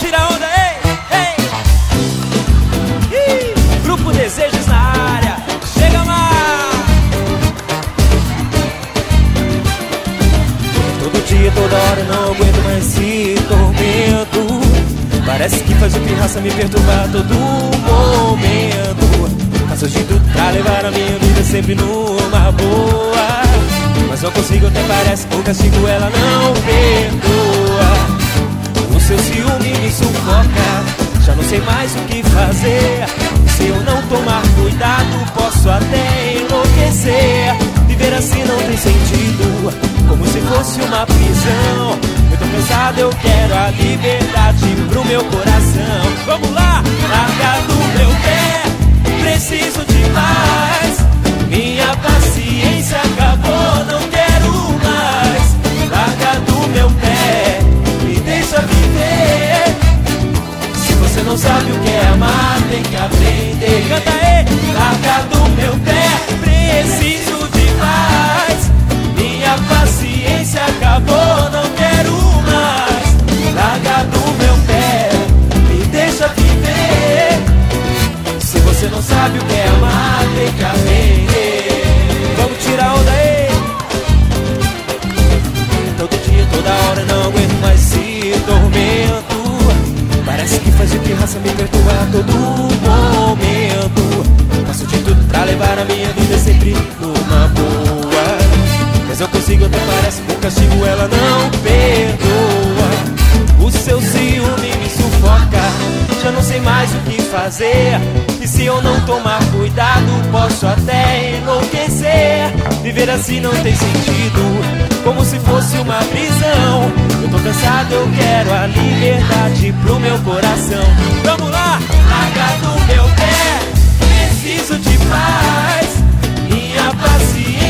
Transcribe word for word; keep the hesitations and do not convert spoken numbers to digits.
tirar onda, ei, ei. Ih, Grupo Desejos na área. Chega mais. Todo dia, toda hora, não aguento mais esse tormento. Parece que faz o pirraça me perturbar a todo momento. Faço de tudo pra levar a minha vida sempre numa boa, mas não consigo, até parece que o castigo ela não perdoa. O seu ciúme me sufoca, já não sei mais o que fazer. Se eu não tomar cuidado, posso até enlouquecer. Viver assim não tem sentido, como se fosse uma prisão. Eu tô cansado, eu quero a liberdade pro meu coração. Vamos lá! Larga do meu pé, preciso de mais. Minha paciência acabou, não quero mais. Larga do meu pé, me deixa viver. Se você não sabe o que é amar, tem que aprender. Canta aí! Larga do meu pé, preciso de mais. Minha paciência acabou, não quero mais. Larga do meu pé, me deixa viver. Se você não sabe o que é amar, tem que aprender. Vamos tirar onda aí. Todo dia, toda hora, não aguento mais esse tormento. Parece que faz de pirraça me perturbar a todo momento. Faço de tudo pra levar a minha vida sempre numa boa, mas eu consigo, até parece que o castigo ela não perdoa. O seu ciúme me sufoca, já não sei mais o que fazer. E se eu não tomar cuidado, posso até enlouquecer. Viver assim não tem sentido, como se fosse uma prisão. Eu tô cansado, eu quero a liberdade pro meu coração. Vamos lá! Larga do meu pé, preciso de paz. Minha paciência